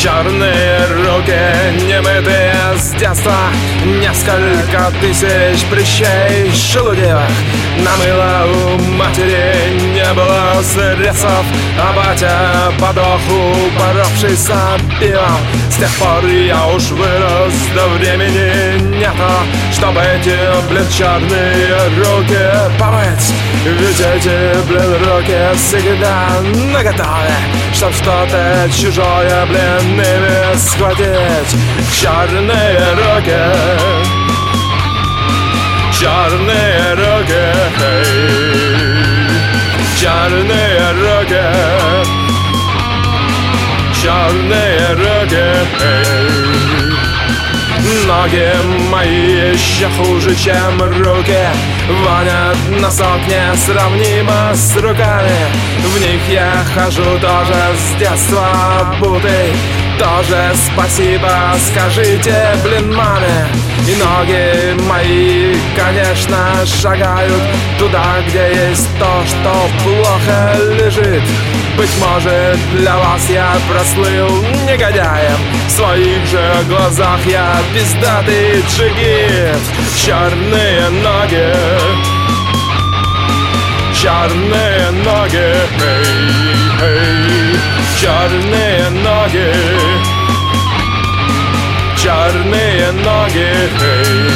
Черные руки, немытые с детства, несколько тысяч прыщей шелудивых. На мыло у матери не было средств, а батя подох, упоровшийся пивом. С тех пор я уж вырос, до времени нету, чтобы эти, блин, черные руки помыть. Ведь эти, блин, руки всегда наготове, чтоб что-то чужое, блин, ими схватить. Черные руки, черные руки, черные руки, черные руки. Ноги мои еще хуже, чем руки, вонят носок несравнимо с руками. В них я хожу тоже с детства обутый. Тоже спасибо скажите, блин, маме. И ноги мои, конечно, шагают туда, где есть то, что плохо лежит. Быть может, для вас я прослыл негодяем, в своих же глазах я пиздатый джигит. Черные ноги, черные ноги, черные ноги, черные ноги.